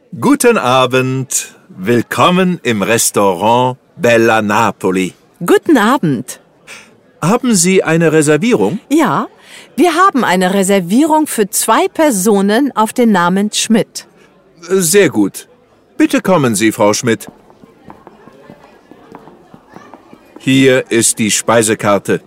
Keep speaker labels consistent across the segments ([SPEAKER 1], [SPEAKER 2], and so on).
[SPEAKER 1] Guten Abend. Willkommen im Restaurant Bella Napoli.
[SPEAKER 2] Guten Abend.
[SPEAKER 1] Haben Sie eine Reservierung?
[SPEAKER 2] Ja, wir haben eine Reservierung für 2 Personen auf den Namen Schmidt.
[SPEAKER 1] Sehr gut. Bitte kommen Sie, Frau Schmidt. Hier ist die Speisekarte.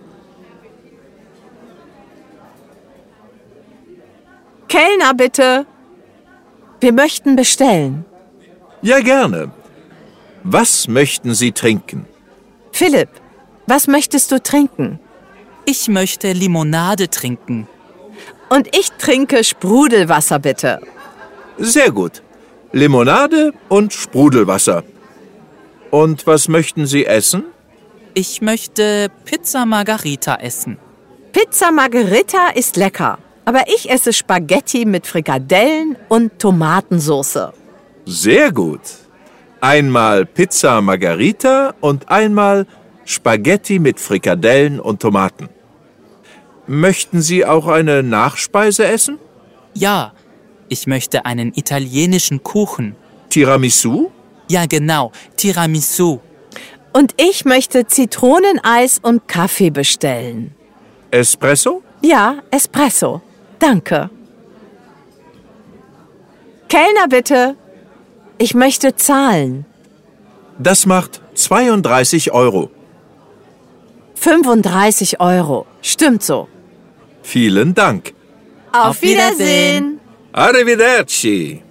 [SPEAKER 2] Kellner, bitte. Wir möchten bestellen.
[SPEAKER 1] Ja, gerne. Was möchten Sie trinken?
[SPEAKER 2] Philipp, was möchtest du trinken?
[SPEAKER 3] Ich möchte Limonade trinken.
[SPEAKER 2] Und ich trinke Sprudelwasser, bitte.
[SPEAKER 1] Sehr gut. Limonade und Sprudelwasser. Und was möchten Sie essen?
[SPEAKER 3] Ich möchte Pizza Margherita essen.
[SPEAKER 2] Pizza Margherita ist lecker, aber ich esse Spaghetti mit Frikadellen und Tomatensauce.
[SPEAKER 1] Sehr gut. Einmal Pizza Margherita und einmal Spaghetti mit Frikadellen und Tomaten. Möchten Sie auch eine Nachspeise essen?
[SPEAKER 3] Ja, ich möchte einen italienischen Kuchen.
[SPEAKER 1] Tiramisu?
[SPEAKER 3] Ja, genau, Tiramisu.
[SPEAKER 2] Und ich möchte Zitroneneis und Kaffee bestellen.
[SPEAKER 1] Espresso?
[SPEAKER 2] Ja, Espresso. Danke. Kellner, bitte. Ich möchte zahlen.
[SPEAKER 1] Das macht 32 €.
[SPEAKER 2] 35 €. Stimmt so.
[SPEAKER 1] Vielen Dank.
[SPEAKER 2] Auf Wiedersehen.
[SPEAKER 1] Arrivederci.